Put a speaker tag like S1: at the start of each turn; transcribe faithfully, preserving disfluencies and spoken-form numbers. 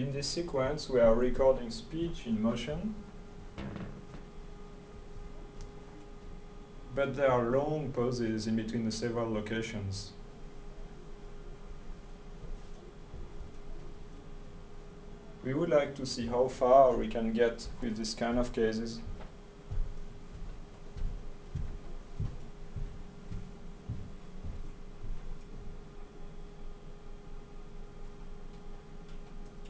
S1: in this sequence we are recording speech in motion, but there are long pauses in between the several locations. We would like to see how far we can get with this kind of cases.